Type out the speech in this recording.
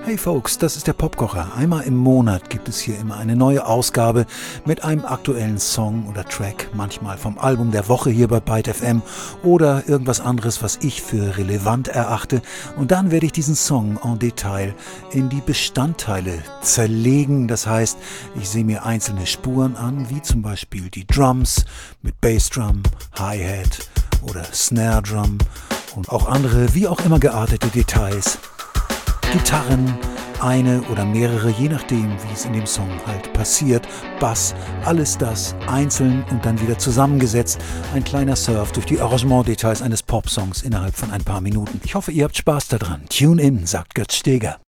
Hey Folks, das ist der Popkocher. Einmal im Monat gibt es hier immer eine neue Ausgabe mit einem aktuellen Song oder Track, manchmal vom Album der Woche hier bei Byte FM oder irgendwas anderes, was ich für relevant erachte. Und dann werde ich diesen Song en Detail in die Bestandteile zerlegen. Das heißt, ich sehe mir einzelne Spuren an, wie zum Beispiel die Drums mit Bassdrum, Hi-Hat oder Snare Drum und auch andere, wie auch immer geartete Details. Gitarren, eine oder mehrere, je nachdem, wie es in dem Song halt passiert, Bass, alles das einzeln und dann wieder zusammengesetzt. Ein kleiner Surf durch die Arrangementdetails eines Popsongs innerhalb von ein paar Minuten. Ich hoffe, ihr habt Spaß daran. Tune in, sagt Götz Steger.